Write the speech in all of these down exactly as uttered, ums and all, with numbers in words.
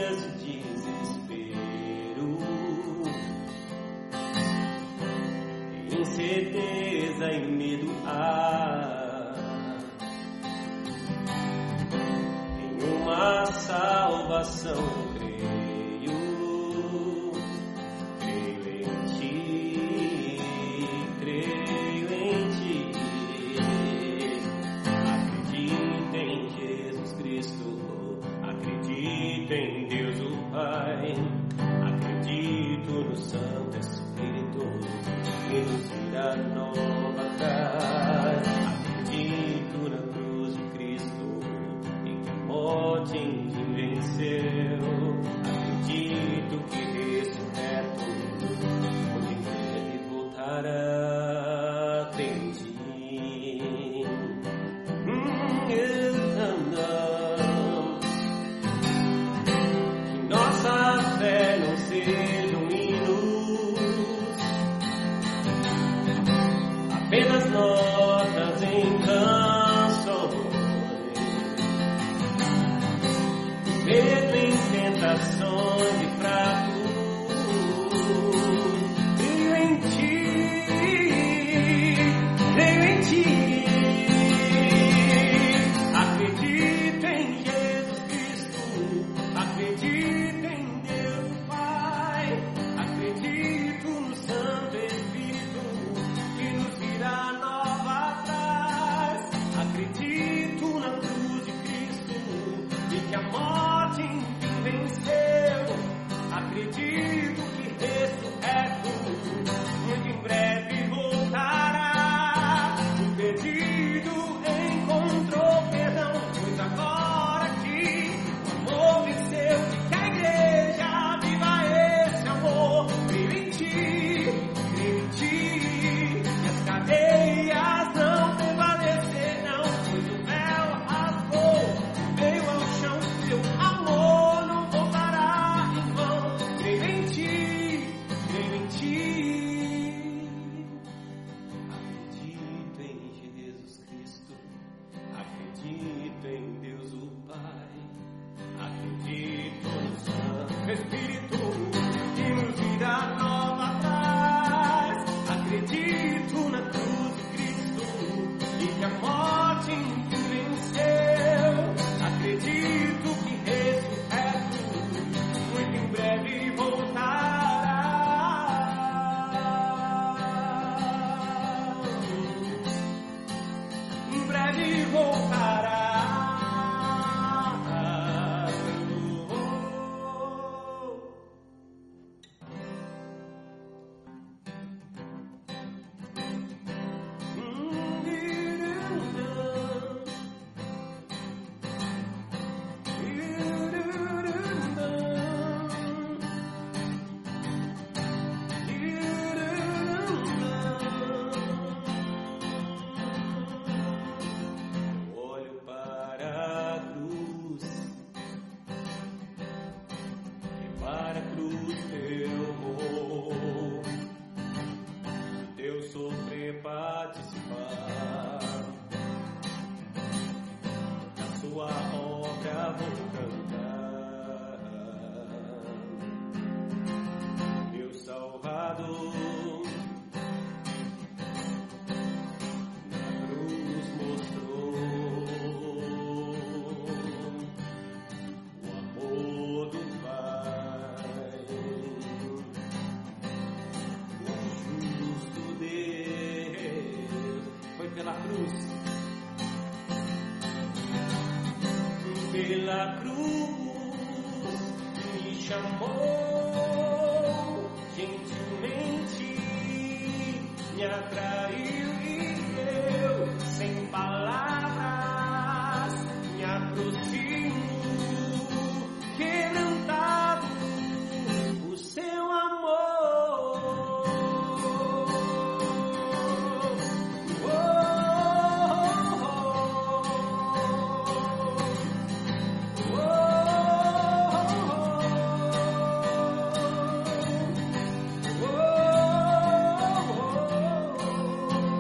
dias de desespero, incerteza e medo há, em uma salvação creio, creio em ti, creio em ti. Acredito em Jesus Cristo, acredito em Deus o Pai, acredito no Santo Espírito que nos irá nova paz. Acredito na cruz de Cristo, em que a morte em ti venceu. Acredito que ressurreto, porque em breve voltará. Creio em ti. Hum, eu não, que nossa fé não sejam hinos, apenas notas em canções, medo em tentações e fraco. Creio em ti, creio em ti. Acredito em Jesus Cristo, acredito em Deus Pai, acredito no Santo Espírito que nos irá nova paz. Acredito na cruz de Cristo e que a morte enfim venceu. Acredito que ressurreto muito em breve voltará. O perdido encontrou perdão, pois agora que o amor venceu e que a igreja viva esse amor. Creio em ti, creio em ti, e as cadeias não prevalecerão, pois o véu rasgou, veio ao chão, seu amor não voltará em vão. Creio em ti, creio em ti. Acredito em Jesus Cristo, acredito em Deus o Pai, acredito no Santo Espírito que nos irá nova paz. Acredito na cruz de Cristo e que a morte enfim venceu. Acredito que ressurreto muito em breve voltará. Em breve voltará. Olho para a cruz, e para a cruz teu amor, teu sofrer participar, da sua obra vou cantar. Meu Salvador na cruz mostrou o amor do Pai, o justo Deus foi pela cruz, pela cruz me chamou, gentilmente me atraiu e eu, sem palavras, me aproximo, quebrantado o seu amor. Oh,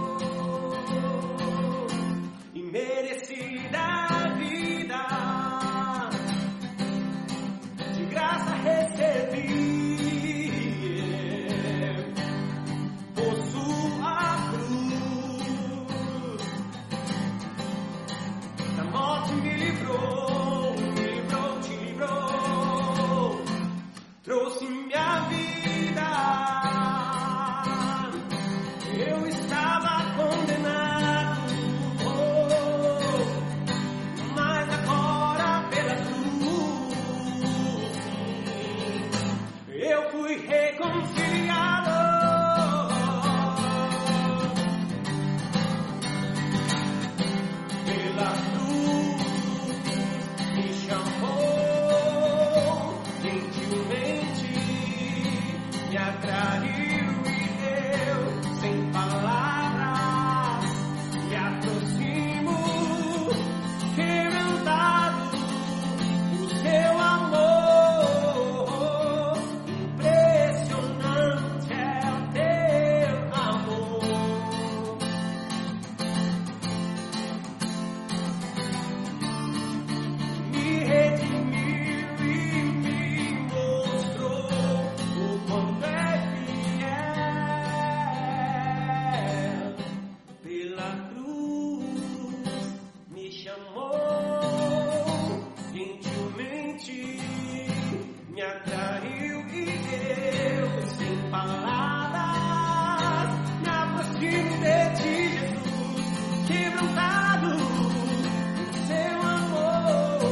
cantado o seu amor.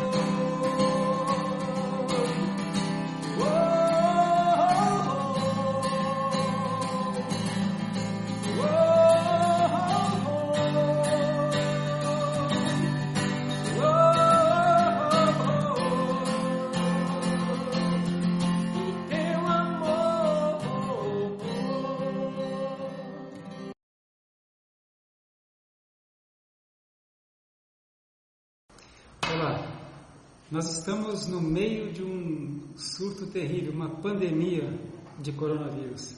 Oh, oh, oh, o teu amor. Olá, nós estamos no meio de um surto terrível, uma pandemia de coronavírus.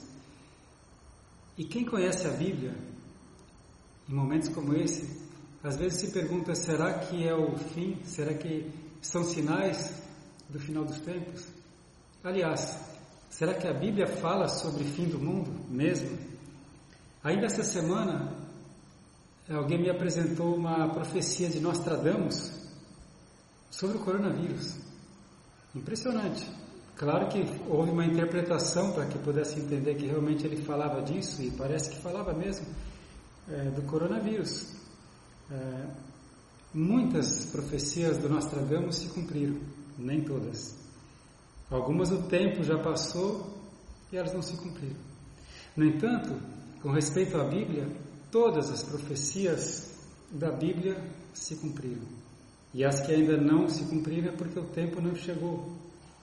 E quem conhece a Bíblia, em momentos como esse, às vezes se pergunta, será que é o fim? Será que são sinais do final dos tempos? Aliás, será que a Bíblia fala sobre fim do mundo mesmo? Ainda essa semana, alguém me apresentou uma profecia de Nostradamus sobre o coronavírus. Impressionante. Claro que houve uma interpretação para que pudesse entender que realmente ele falava disso, e parece que falava mesmo é, do coronavírus. É, muitas profecias do Nostradamus se cumpriram, nem todas. Algumas o tempo já passou e elas não se cumpriram. No entanto, com respeito à Bíblia, todas as profecias da Bíblia se cumpriram. E as que ainda não se cumpriram é porque o tempo não chegou.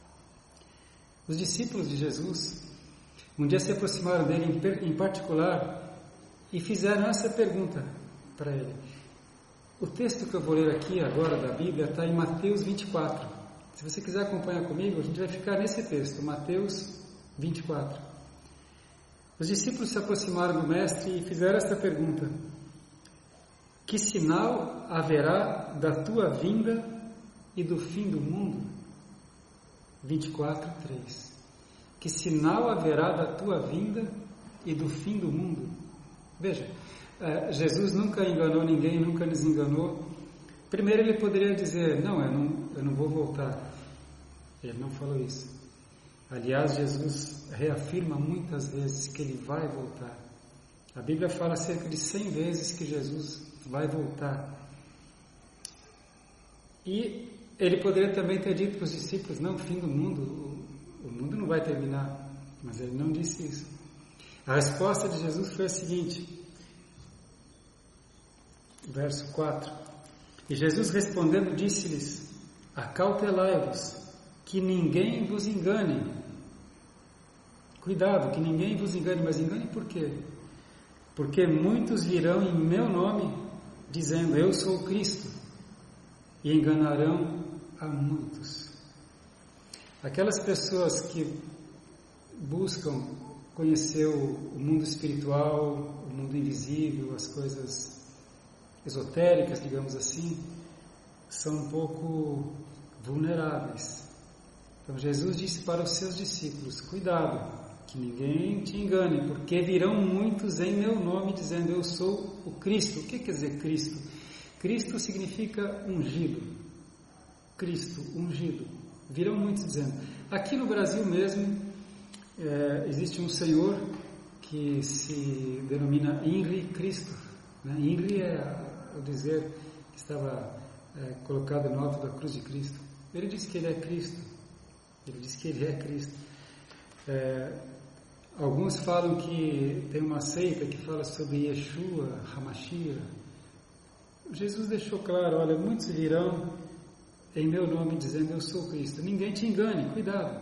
Os discípulos de Jesus, um dia se aproximaram dele em particular e fizeram essa pergunta para ele. O texto que eu vou ler aqui agora da Bíblia está em Mateus vinte e quatro. Se você quiser acompanhar comigo, a gente vai ficar nesse texto, Mateus vinte e quatro. Os discípulos se aproximaram do Mestre e fizeram essa pergunta: que sinal haverá da tua vinda e do fim do mundo? vinte e quatro, três. Que sinal haverá da tua vinda e do fim do mundo? Veja, Jesus nunca enganou ninguém, nunca nos enganou. Primeiro ele poderia dizer, não, eu não, eu não vou voltar. Ele não falou isso. Aliás, Jesus reafirma muitas vezes que ele vai voltar. A Bíblia fala cerca de cem vezes que Jesus vai voltar. E ele poderia também ter dito para os discípulos, não, fim do mundo, o, o mundo não vai terminar. Mas ele não disse isso. A resposta de Jesus foi a seguinte, verso quatro. E Jesus respondendo disse-lhes, acautelai-vos, que ninguém vos engane. Cuidado, que ninguém vos engane, mas engane por quê? Porque muitos virão em meu nome, dizendo, eu sou Cristo, e enganarão a muitos. Aquelas pessoas que buscam conhecer o mundo espiritual, o mundo invisível, as coisas esotéricas, digamos assim, são um pouco vulneráveis. Então Jesus disse para os seus discípulos, cuidado, que ninguém te engane, porque virão muitos em meu nome dizendo, eu sou o Cristo. O que quer dizer Cristo? Cristo significa ungido. Cristo, ungido. Virão muitos dizendo. Aqui no Brasil mesmo, é, existe um senhor que se denomina Henri Cristo. Né? Henri é o dizer que estava é, colocado no alto da cruz de Cristo. Ele diz que ele é Cristo. Ele diz que ele é Cristo. É, alguns falam que tem uma seita que fala sobre Yeshua, Hamashia. Jesus deixou claro, olha, muitos virão em meu nome dizendo eu sou Cristo. Ninguém te engane, cuidado.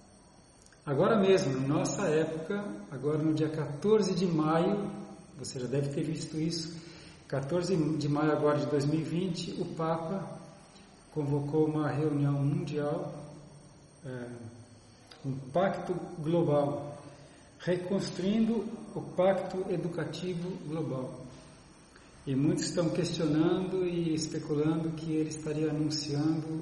Agora mesmo, na nossa época, agora no dia quatorze de maio, você já deve ter visto isso, quatorze de maio agora de dois mil e vinte, o Papa convocou uma reunião mundial, é, um pacto global, reconstruindo o pacto educativo global. E muitos estão questionando e especulando que ele estaria anunciando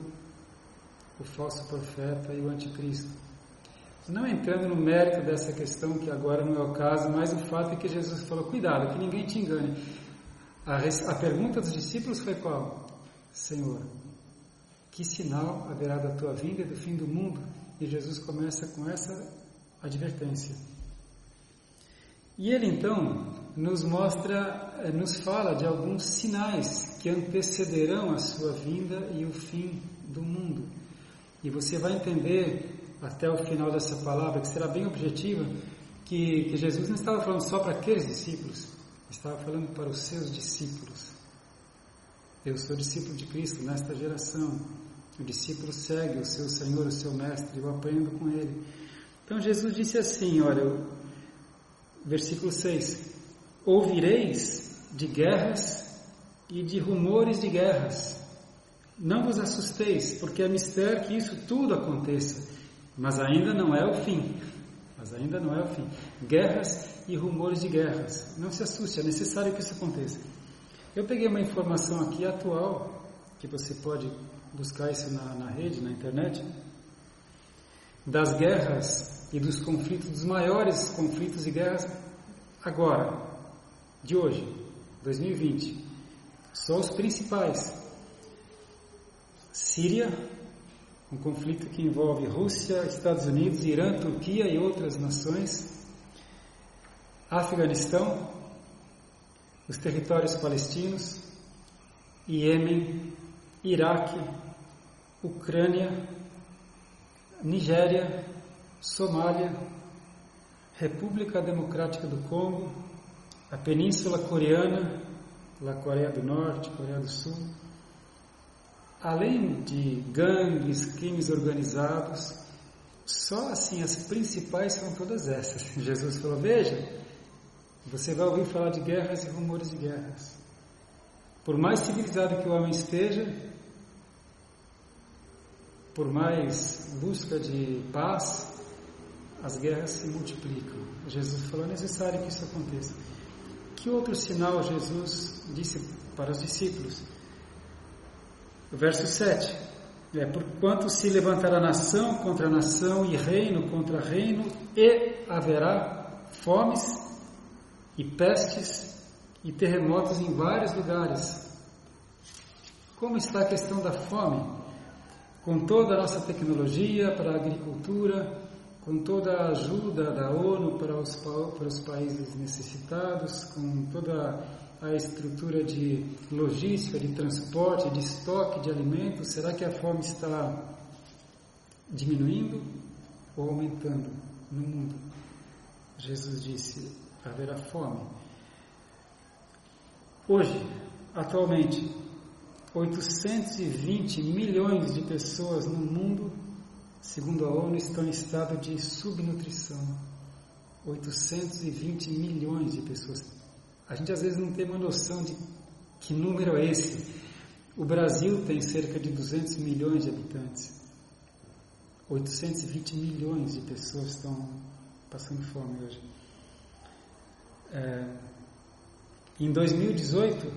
o falso profeta e o anticristo. Não entrando no mérito dessa questão, que agora não é o caso, mas o fato é que Jesus falou, cuidado, que ninguém te engane. A, a pergunta dos discípulos foi qual? Senhor, que sinal haverá da tua vinda e do fim do mundo? E Jesus começa com essa advertência. E ele então nos mostra, nos fala de alguns sinais que antecederão a sua vinda e o fim do mundo. E você vai entender até o final dessa palavra, que será bem objetiva, que, que Jesus não estava falando só para aqueles discípulos, estava falando para os seus discípulos. Eu sou discípulo de Cristo nesta geração. O discípulo segue o seu Senhor, o seu Mestre, eu aprendo com ele. Então Jesus disse assim, olha, versículo seis, ouvireis de guerras e de rumores de guerras. Não vos assusteis, porque é mistério que isso tudo aconteça, mas ainda não é o fim. Mas ainda não é o fim. Guerras e rumores de guerras. Não se assuste, é necessário que isso aconteça. Eu peguei uma informação aqui atual, que você pode buscar isso na, na rede, na internet, das guerras e dos conflitos, dos maiores conflitos e guerras agora, de hoje, dois mil e vinte. Só os principais. Síria, um conflito que envolve Rússia, Estados Unidos, Irã, Turquia e outras nações. Afeganistão, os territórios palestinos, Iêmen, Iraque, Ucrânia, Nigéria, Somália, República Democrática do Congo, a Península Coreana, a Coreia do Norte, Coreia do Sul. Além de gangues, crimes organizados, só assim as principais são todas essas. Jesus falou, veja, você vai ouvir falar de guerras e rumores de guerras. Por mais civilizado que o homem esteja, por mais busca de paz, as guerras se multiplicam. Jesus falou, é necessário que isso aconteça. Que outro sinal Jesus disse para os discípulos? O verso sete, é, porquanto se levantará nação contra nação e reino contra reino, e haverá fomes e pestes e terremotos em vários lugares. Como está a questão da fome? Com toda a nossa tecnologia para a agricultura, com toda a ajuda da ONU para os, para os países necessitados, com toda a estrutura de logística, de transporte, de estoque de alimentos, será que a fome está diminuindo ou aumentando no mundo? Jesus disse, haverá fome. Hoje, atualmente, oitocentos e vinte milhões de pessoas no mundo, segundo a ONU, estão em estado de subnutrição. oitocentos e vinte milhões de pessoas. A gente às vezes não tem uma noção de que número é esse. O Brasil tem cerca de duzentos milhões de habitantes. oitocentos e vinte milhões de pessoas estão passando fome hoje. É, em dois mil e dezoito,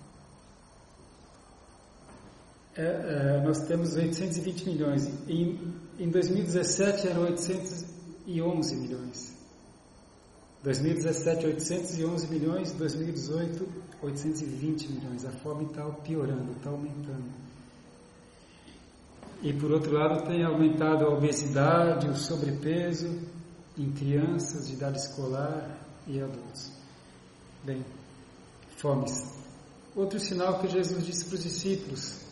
é, é, nós temos oitocentos e vinte milhões. Em, em dois mil e dezessete eram oitocentos e onze milhões. dois mil e dezessete, oitocentos e onze milhões, dois mil e dezoito, oitocentos e vinte milhões. A fome está piorando, está aumentando. E por outro lado tem aumentado a obesidade, o sobrepeso em crianças de idade escolar e adultos. Bem, fomes. Outro sinal que Jesus disse para os discípulos,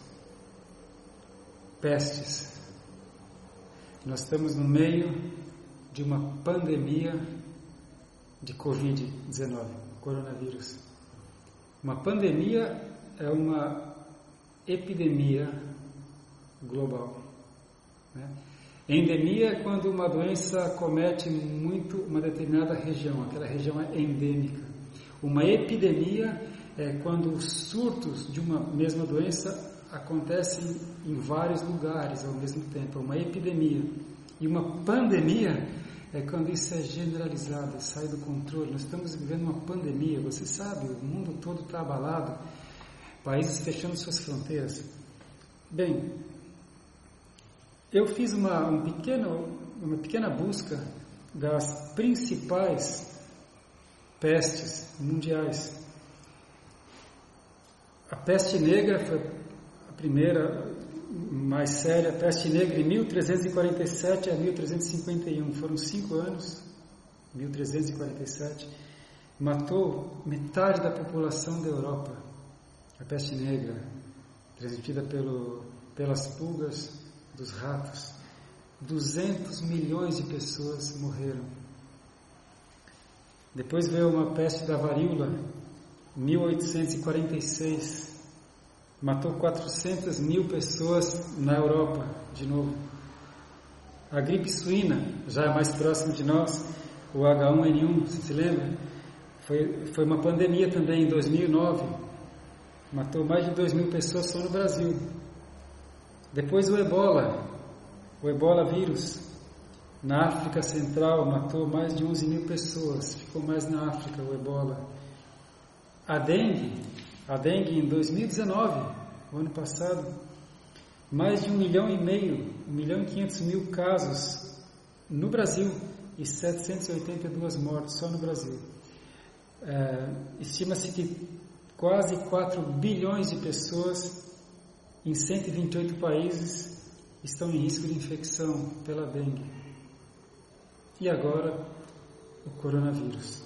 pestes. Nós estamos no meio de uma pandemia de covid dezenove, coronavírus. Uma pandemia é uma epidemia global, né? Endemia é quando uma doença acomete muito uma determinada região, aquela região é endêmica. Uma epidemia é quando os surtos de uma mesma doença acontecem em vários lugares ao mesmo tempo, é uma epidemia. E uma pandemia é quando isso é generalizado, sai do controle. Nós estamos vivendo uma pandemia, você sabe, o mundo todo está abalado, países fechando suas fronteiras. Bem, eu fiz uma, um pequeno, uma pequena busca das principais pestes mundiais. A peste negra foi a primeira mais séria, a peste negra em mil trezentos e quarenta e sete a mil trezentos e cinquenta e um, foram cinco anos, mil trezentos e quarenta e sete, matou metade da população da Europa. A peste negra, transmitida pelo, pelas pulgas dos ratos. duzentos milhões de pessoas morreram. Depois veio uma peste da varíola, mil oitocentos e quarenta e seis, matou quatrocentas mil pessoas na Europa, de novo. A gripe suína, já é mais próximo de nós, o agá um ene um, você se lembra? Foi, foi uma pandemia também em dois mil e nove, matou mais de dois mil pessoas só no Brasil. Depois o ebola, o ebola vírus, na África Central, matou mais de onze mil pessoas, ficou mais na África o ebola. A dengue, a dengue em dois mil e dezenove, o ano passado, mais de um milhão e meio, um milhão e quinhentos mil casos no Brasil e setecentas e oitenta e duas mortes só no Brasil. É, estima-se que quase quatro bilhões de pessoas em cento e vinte e oito países estão em risco de infecção pela dengue. E agora, o coronavírus.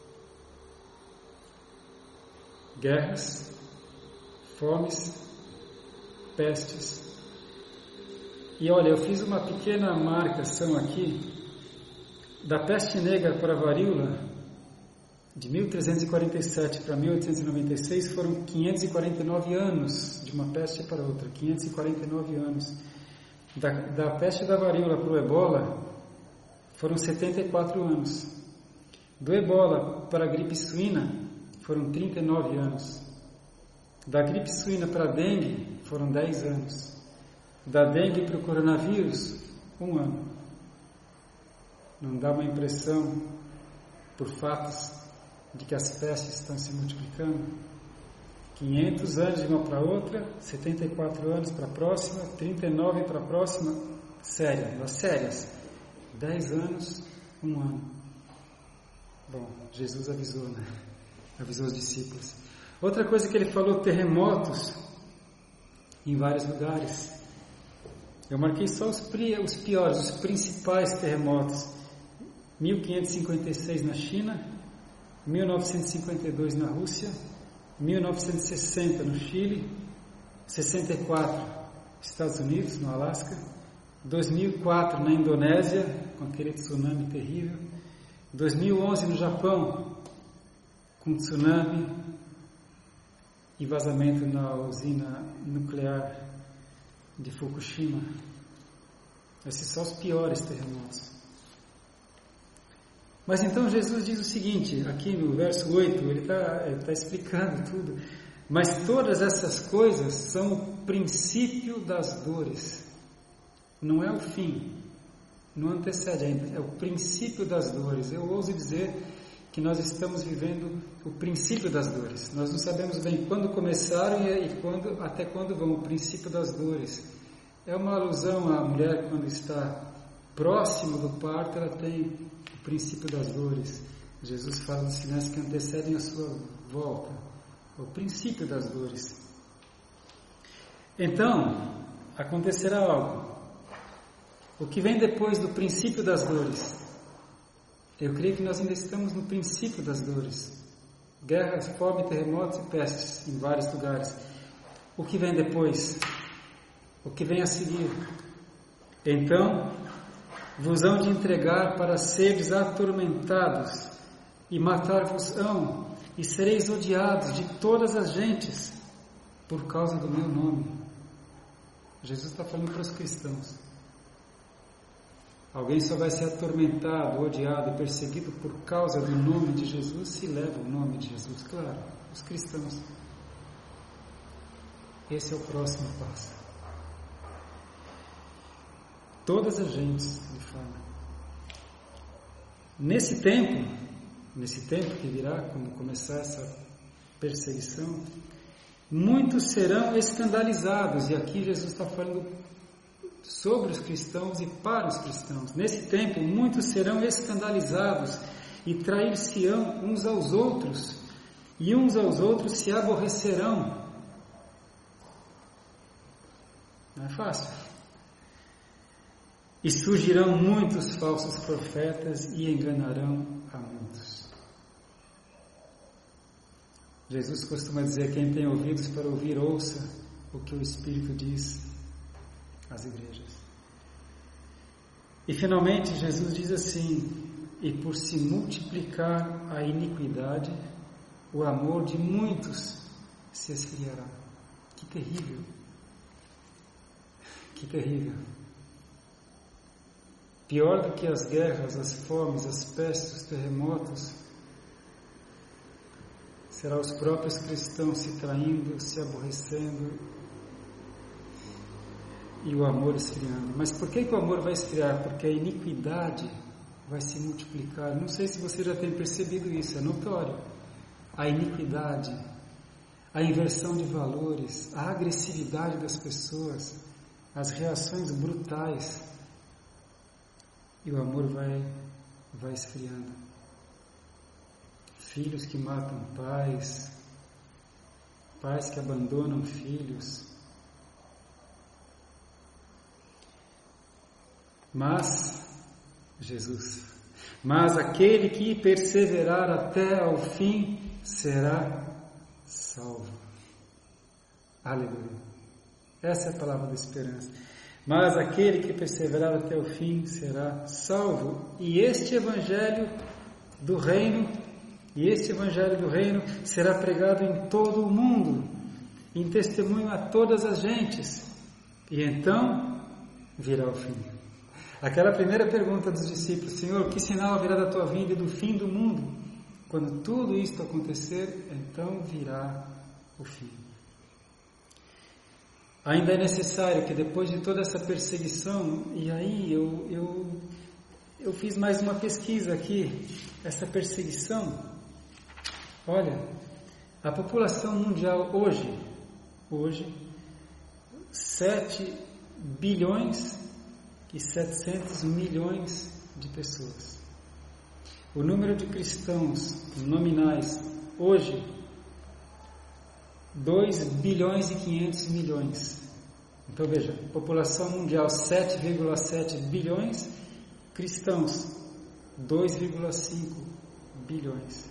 Guerras, fomes, pestes. E olha, eu fiz uma pequena marcação aqui da peste negra para a varíola, de mil trezentos e quarenta e sete para mil oitocentos e noventa e seis, foram quinhentos e quarenta e nove anos de uma peste para outra, quinhentos e quarenta e nove anos. Da, da peste da varíola para o ebola, foram setenta e quatro anos. Do ebola para a gripe suína, foram trinta e nove anos. Da gripe suína para a dengue, foram dez anos. Da dengue para o coronavírus, um ano. Não dá uma impressão, por fatos, de que as pestes estão se multiplicando? quinhentos anos de uma para outra, setenta e quatro anos para a próxima, trinta e nove para a próxima, séria, das sérias. dez anos, um ano. Bom, Jesus avisou, né? Avisou os discípulos. Outra coisa que ele falou, terremotos em vários lugares. Eu marquei só os, os piores, os principais terremotos. mil quinhentos e cinquenta e seis na China, mil novecentos e cinquenta e dois na Rússia, mil novecentos e sessenta no Chile, sessenta e quatro Estados Unidos, no Alasca, dois mil e quatro na Indonésia, com aquele tsunami terrível, dois mil e onze no Japão, com tsunami e vazamento na usina nuclear de Fukushima. Esses são os piores terremotos. Mas então Jesus diz o seguinte, aqui no verso oito, ele está ele tá explicando tudo. Mas todas essas coisas são o princípio das dores. Não é o fim, não antecede ainda, é o princípio das dores. Eu ouso dizer que nós estamos vivendo o princípio das dores. Nós não sabemos bem quando começaram e quando, até quando vão, o princípio das dores. É uma alusão à mulher quando está próximo do parto, ela tem o princípio das dores. Jesus fala dos sinais que antecedem a sua volta, o princípio das dores. Então, acontecerá algo. O que vem depois do princípio das dores? Eu creio que nós ainda estamos no princípio das dores. Guerras, fome, terremotos e pestes em vários lugares. O que vem depois? O que vem a seguir? Então, vos hão de entregar para seres atormentados, e matar-vos-ão, e sereis odiados de todas as gentes, por causa do meu nome. Jesus está falando para os cristãos. Alguém só vai ser atormentado, odiado, perseguido por causa do nome de Jesus, se leva o nome de Jesus, claro, os cristãos. Esse é o próximo passo. Todas as gentes, ele fala. Nesse tempo, nesse tempo que virá, quando começar essa perseguição, muitos serão escandalizados, e aqui Jesus está falando sobre os cristãos e para os cristãos. Nesse tempo, muitos serão escandalizados e trair-se-ão uns aos outros, e uns aos outros se aborrecerão. Não é fácil. E surgirão muitos falsos profetas e enganarão a muitos. Jesus costuma dizer: quem tem ouvidos para ouvir, ouça o que o Espírito diz às igrejas. E finalmente Jesus diz assim: e por se multiplicar a iniquidade, o amor de muitos se esfriará. Que terrível! Que terrível! Pior do que as guerras, as fomes, as pestes, os terremotos, será os próprios cristãos se traindo, se aborrecendo e o amor esfriando. Mas por que que o amor vai esfriar? Porque a iniquidade vai se multiplicar. Não sei se você já tem percebido isso, é notório. A iniquidade, a inversão de valores, a agressividade das pessoas, as reações brutais, e o amor vai, vai esfriando. Filhos que matam pais, pais que abandonam filhos. Mas, Jesus, mas aquele que perseverar até ao fim será salvo. Aleluia. Essa é a palavra da esperança. Mas aquele que perseverar até o fim será salvo. E este evangelho do reino, e este evangelho do reino será pregado em todo o mundo, em testemunho a todas as gentes. E então virá o fim. Aquela primeira pergunta dos discípulos: Senhor, que sinal haverá da tua vinda e do fim do mundo? Quando tudo isto acontecer, então virá o fim. Ainda é necessário que depois de toda essa perseguição, e aí eu, eu, eu fiz mais uma pesquisa aqui, essa perseguição, olha, a população mundial hoje, hoje, sete bilhões e setecentos milhões de pessoas. O número de cristãos nominais hoje, dois bilhões e quinhentos milhões. Então veja, população mundial sete vírgula sete bilhões, cristãos dois vírgula cinco bilhões.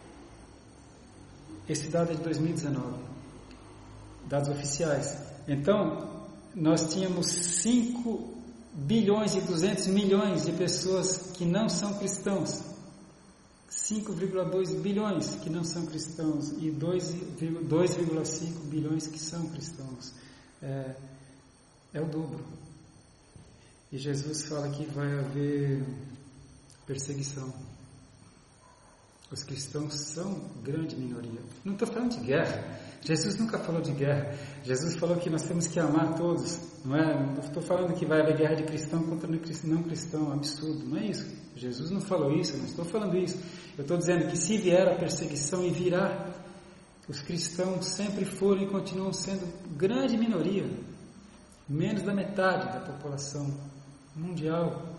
Esse dado é de dois mil e dezenove, dados oficiais. Então, nós tínhamos cinco bilhões e duzentos milhões de pessoas que não são cristãos. cinco vírgula dois bilhões que não são cristãos e dois vírgula cinco bilhões que são cristãos. É, é o dobro. E Jesus fala que vai haver perseguição. Os cristãos são grande minoria. Não estou falando de guerra. Jesus nunca falou de guerra. Jesus falou que nós temos que amar todos. Não é? Não estou falando que vai haver guerra de cristão contra não cristão. Absurdo. Não é isso. Jesus não falou isso. Eu não estou falando isso. Eu estou dizendo que se vier a perseguição e virá, os cristãos sempre foram e continuam sendo grande minoria. Menos da metade da população mundial.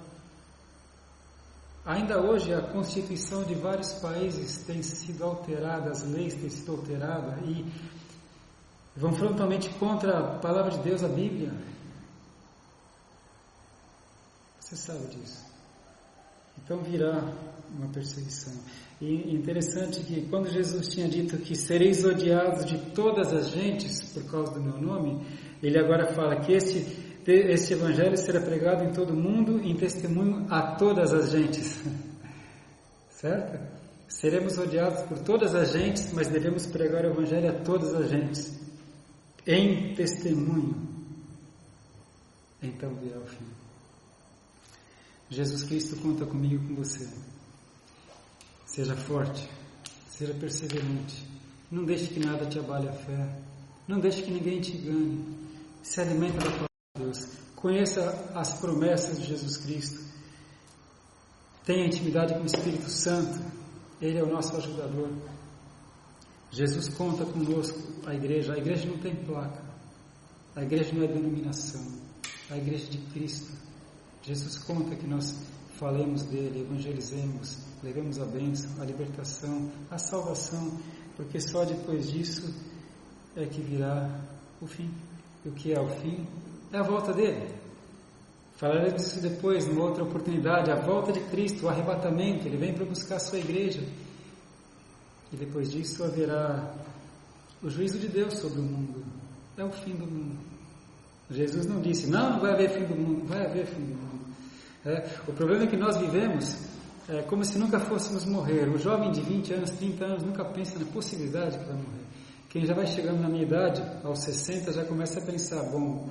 Ainda hoje a Constituição de vários países tem sido alterada, as leis têm sido alteradas e vão frontalmente contra a palavra de Deus, a Bíblia. Você sabe disso. Então virá uma perseguição. E interessante que quando Jesus tinha dito que sereis odiados de todas as gentes por causa do meu nome, ele agora fala que esse Este evangelho será pregado em todo o mundo em testemunho a todas as gentes. Certo? Seremos odiados por todas as gentes, mas devemos pregar o evangelho a todas as gentes. Em testemunho. Então virá o fim. Jesus Cristo conta comigo e com você. Seja forte. Seja perseverante. Não deixe que nada te abale a fé. Não deixe que ninguém te engane. Se alimenta da palavra. Deus. Conheça as promessas de Jesus Cristo. Tenha intimidade com o Espírito Santo. Ele é o nosso ajudador. Jesus conta conosco, a igreja. A igreja não tem placa. A igreja não é denominação. A igreja de Cristo. Jesus conta que nós falemos dele, evangelizemos, levemos a bênção, a libertação, a salvação, porque só depois disso é que virá o fim. E o que é o fim? É a volta dele. Falaremos disso depois, numa outra oportunidade. A volta de Cristo, o arrebatamento. Ele vem para buscar a sua igreja. E depois disso haverá o juízo de Deus sobre o mundo. É o fim do mundo. Jesus não disse, não, não vai haver fim do mundo. Vai haver fim do mundo. É, o problema é que nós vivemos é, como se nunca fôssemos morrer. O jovem de vinte anos, trinta anos, nunca pensa na possibilidade que vai morrer. Quem já vai chegando na minha idade, aos sessenta, já começa a pensar, bom,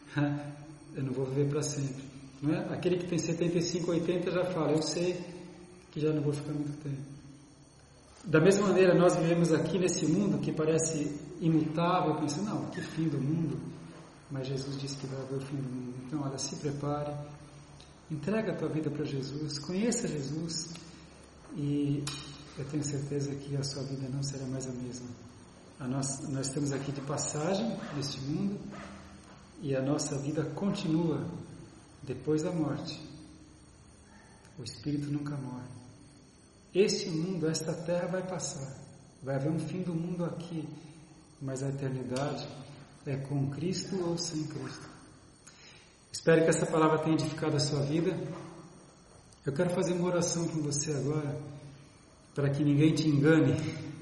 eu não vou viver para sempre. Não é? Aquele que tem setenta e cinco, oitenta já fala, eu sei que já não vou ficar muito tempo. Da mesma maneira, nós vivemos aqui nesse mundo que parece imutável, pensando, não, que fim do mundo? Mas Jesus disse que vai haver o fim do mundo. Então, olha, se prepare, entrega a tua vida para Jesus, conheça Jesus e eu tenho certeza que a sua vida não será mais a mesma. A nós, nós estamos aqui de passagem neste mundo e a nossa vida continua depois da morte. O Espírito nunca morre. Este mundo, esta terra vai passar. Vai haver um fim do mundo aqui, mas a eternidade é com Cristo ou sem Cristo. Espero que essa palavra tenha edificado a sua vida. Eu quero fazer uma oração com você agora, para que ninguém te engane.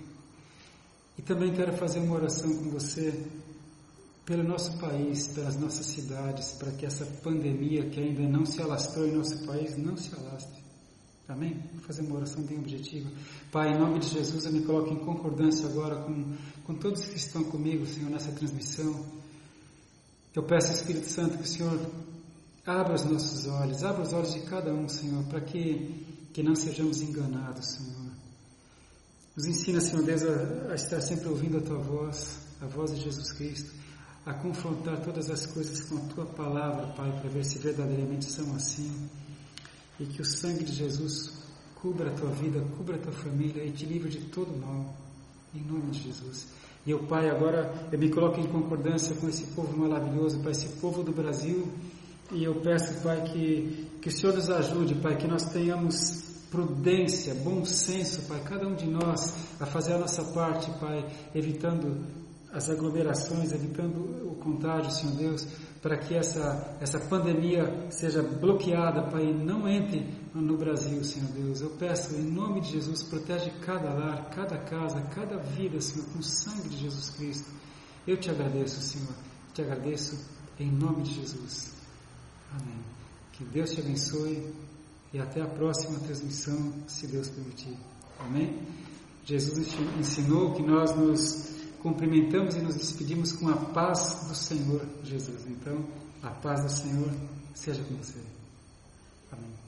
E também quero fazer uma oração com você pelo nosso país, pelas nossas cidades, para que essa pandemia que ainda não se alastrou em nosso país, não se alastre. Amém? Vou fazer uma oração bem objetiva. Pai, em nome de Jesus, eu me coloco em concordância agora com, com todos que estão comigo, Senhor, nessa transmissão. Eu peço, Espírito Santo, que o Senhor abra os nossos olhos, abra os olhos de cada um, Senhor, para que, que não sejamos enganados, Senhor. Nos ensina, Senhor Deus, a, a estar sempre ouvindo a Tua voz, a voz de Jesus Cristo, a confrontar todas as coisas com a Tua palavra, Pai, para ver se verdadeiramente são assim. E que o sangue de Jesus cubra a tua vida, cubra a tua família e te livre de todo mal, em nome de Jesus. E eu, Pai, agora eu me coloco em concordância com esse povo maravilhoso, Pai, esse povo do Brasil, e eu peço, Pai, que, que o Senhor nos ajude, Pai, que nós tenhamos prudência, bom senso, Pai, cada um de nós a fazer a nossa parte, Pai, evitando as aglomerações, evitando o contágio, Senhor Deus, para que essa, essa pandemia seja bloqueada, Pai, e não entre no Brasil, Senhor Deus. Eu peço, em nome de Jesus, protege cada lar, cada casa, cada vida, Senhor, com o sangue de Jesus Cristo. Eu te agradeço, Senhor, te agradeço em nome de Jesus. Amém. Que Deus te abençoe e até a próxima transmissão, se Deus permitir. Amém? Jesus ensinou que nós nos cumprimentamos e nos despedimos com a paz do Senhor Jesus. Então, a paz do Senhor seja com você. Amém.